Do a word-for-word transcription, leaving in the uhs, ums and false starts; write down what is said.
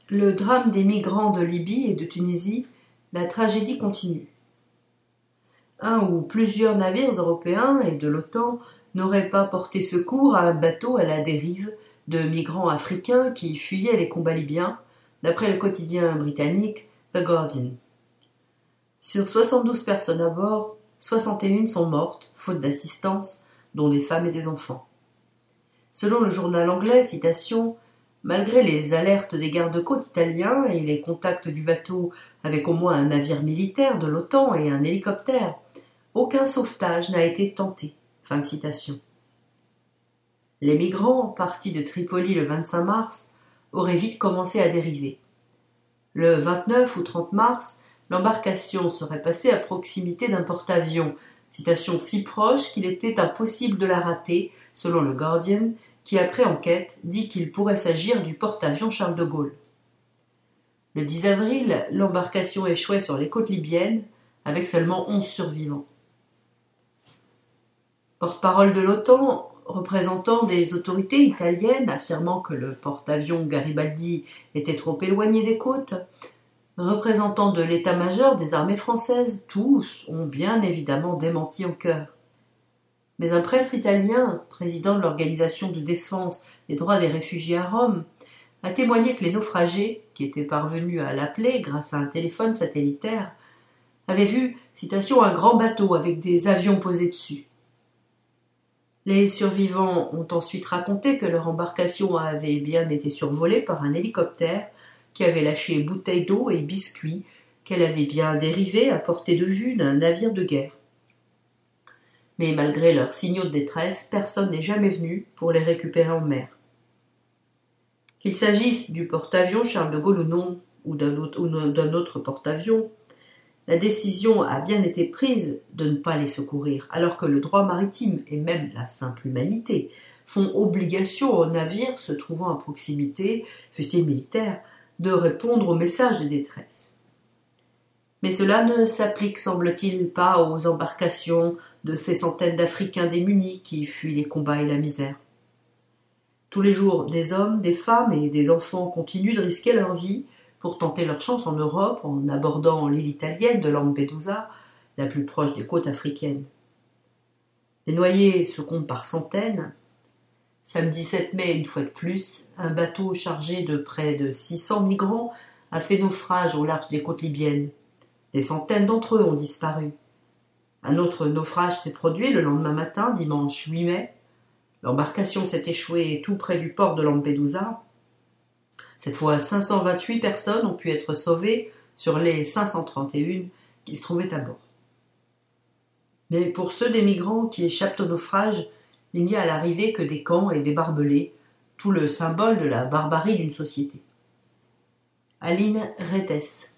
Le drame des migrants de Libye et de Tunisie, la tragédie continue. Un ou plusieurs navires européens et de l'OTAN n'auraient pas porté secours à un bateau à la dérive de migrants africains qui fuyaient les combats libyens, d'après le quotidien britannique The Guardian. Sur soixante-douze personnes à bord, soixante et une sont mortes, faute d'assistance, dont des femmes et des enfants. Selon le journal anglais, citation, « Malgré les alertes des gardes-côtes italiens et les contacts du bateau avec au moins un navire militaire de l'OTAN et un hélicoptère, aucun sauvetage n'a été tenté. » Fin de citation. Les migrants, partis de Tripoli le vingt-cinq mars, auraient vite commencé à dériver. Le vingt-neuf ou trente mars, l'embarcation serait passée à proximité d'un porte-avions, citation si proche qu'il était impossible de la rater, selon le Guardian, qui, après enquête, dit qu'il pourrait s'agir du porte-avions Charles de Gaulle. Le dix avril, l'embarcation échouait sur les côtes libyennes, avec seulement onze survivants. Porte-parole de l'OTAN, représentant des autorités italiennes affirmant que le porte-avions Garibaldi était trop éloigné des côtes, représentants de l'état-major des armées françaises, tous ont bien évidemment démenti en chœur. Mais un prêtre italien, président de l'Organisation de défense des droits des réfugiés à Rome, a témoigné que les naufragés, qui étaient parvenus à l'appeler grâce à un téléphone satellitaire, avaient vu, citation, un grand bateau avec des avions posés dessus. Les survivants ont ensuite raconté que leur embarcation avait bien été survolée par un hélicoptère qui avait lâché bouteilles d'eau et biscuits qu'elle avait bien dérivés à portée de vue d'un navire de guerre. Mais malgré leurs signaux de détresse, personne n'est jamais venu pour les récupérer en mer. Qu'il s'agisse du porte-avions Charles de Gaulle ou non, ou d'un autre, ou d'un autre porte-avions, la décision a bien été prise de ne pas les secourir, alors que le droit maritime et même la simple humanité font obligation aux navires se trouvant à proximité, fût-il militaire, de répondre aux messages de détresse. Mais cela ne s'applique, semble-t-il, pas aux embarcations de ces centaines d'Africains démunis qui fuient les combats et la misère. Tous les jours, des hommes, des femmes et des enfants continuent de risquer leur vie pour tenter leur chance en Europe en abordant l'île italienne de Lampedusa, la plus proche des côtes africaines. Les noyés se comptent par centaines. Samedi sept mai, une fois de plus, un bateau chargé de près de six cents migrants a fait naufrage au large des côtes libyennes. Des centaines d'entre eux ont disparu. Un autre naufrage s'est produit le lendemain matin, dimanche huit mai. L'embarcation s'est échouée tout près du port de Lampedusa. Cette fois, cinq cent vingt-huit personnes ont pu être sauvées sur les cinq cent trente et une qui se trouvaient à bord. Mais pour ceux des migrants qui échappent au naufrage, il n'y a à l'arrivée que des camps et des barbelés, tout le symbole de la barbarie d'une société. Aline Retes.